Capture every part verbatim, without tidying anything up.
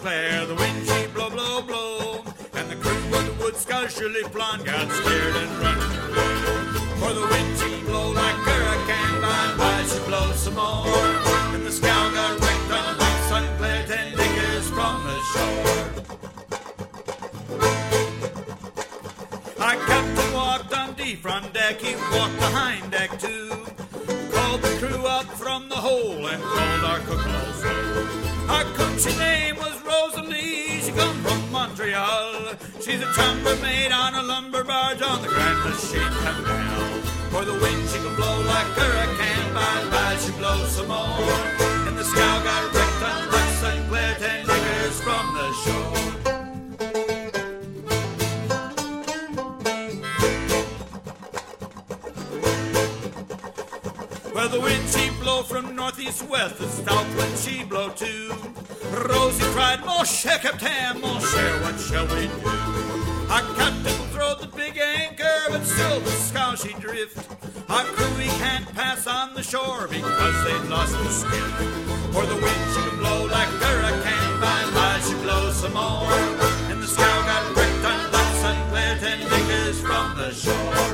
Sinclair. The wind she blow, blow, blow, and the crew of the Wood Scow Shirley Blonde got scared and run away. For the wind she blow like hurricane, by and by she blows some more, and the scow got wrecked on Lake Sinclair, ten acres from the shore. Our captain walked on D front deck, he walked behind deck too, called the crew up from the hole and called our cook also. Our cook's name was Rosalie, she come from Montreal. She's a chambermaid on a lumber barge on the Grand Lachine Canal. For the wind she can blow like hurricane, by and by she blows some more, and the scow got wrecked on Lake Sinclair, ten acres from the shore. Well, the wind she blow from northeast west, the south wind she blow too. Rosie cried, "Mon cher captain, mon cher, what shall we do?" Our captain will throw the big anchor, but still the scow she drift. Our crew he can't pass on the shore because they've lost the skiff. For the wind she can blow like hurricane, by and by she blows some more, and the scow got wrecked on Lake Sinclair, ten acres from the shore.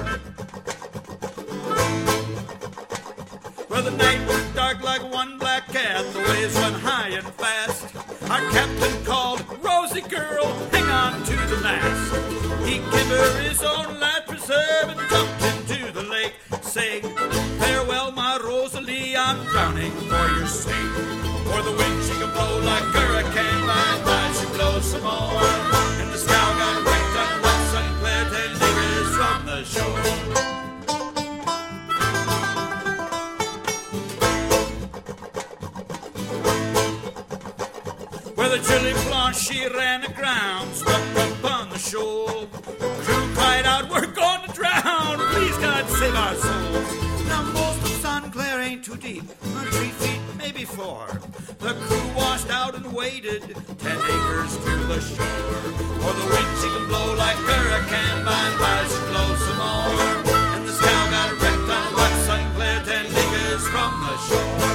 Well, the night was dark like one black cat, the waves run high and fast. Our captain called, "Rosie girl, hang on to the mast." He gave her his own life preserve and jumped into the lake, saying, "Farewell, my Rosalie, I'm drowning for your sake." For the wind she can blow like hurricane, by and by she blows some more, and the scow got wrecked on Lake Sinclair, ten acres from the shore. Where the Shirley Blonde, she ran aground, struck up on the shoal. The crew cried out, "We're going to drown, please God save our souls." Now most of Sinclair ain't too deep, not three feet, maybe four. The crew washed out and waded ten acres to the shore. For the wind she can blow like hurricane, by and by she blows some more, and the scow got wrecked on Lake Sinclair, ten acres from the shore.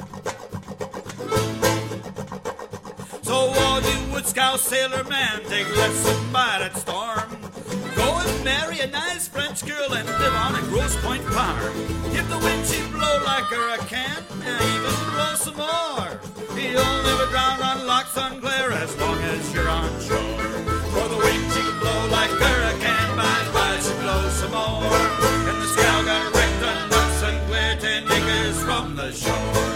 So all you Wood Scow sailor man, take lesson by that storm. Go and marry a nice French girl and live on a Grosse Pointe farm. If the wind she blow like hurricane, and even blow some more, you'll never drown on Lake Sinclair as long as you're on shore. For the wind she can blow like hurricane, by and by she blows some more, and the scow got wrecked on Lake Sinclair, ten acres from the shore.